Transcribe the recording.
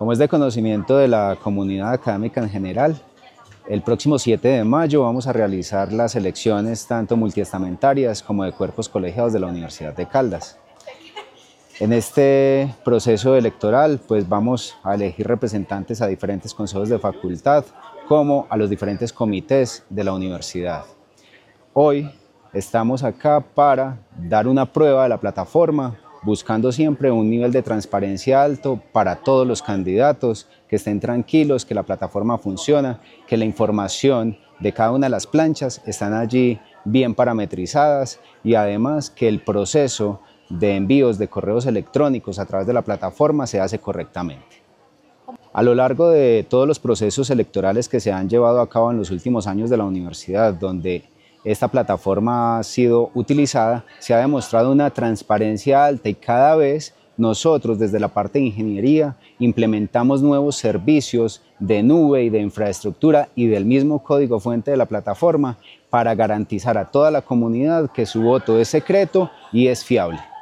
Como es de conocimiento de la comunidad académica en general, el próximo 7 de mayo vamos a realizar las elecciones tanto multiestamentarias como de cuerpos colegiados de la Universidad de Caldas. En este proceso electoral pues vamos a elegir representantes a diferentes consejos de facultad como a los diferentes comités de la universidad. Hoy estamos acá para dar una prueba de la plataforma, buscando siempre un nivel de transparencia alto para todos los candidatos, que estén tranquilos, que la plataforma funciona, que la información de cada una de las planchas están allí bien parametrizadas y además que el proceso de envíos de correos electrónicos a través de la plataforma se hace correctamente. A lo largo de todos los procesos electorales que se han llevado a cabo en los últimos años de la universidad, donde esta plataforma ha sido utilizada, se ha demostrado una transparencia alta y cada vez nosotros desde la parte de ingeniería implementamos nuevos servicios de nube y de infraestructura y del mismo código fuente de la plataforma para garantizar a toda la comunidad que su voto es secreto y es fiable.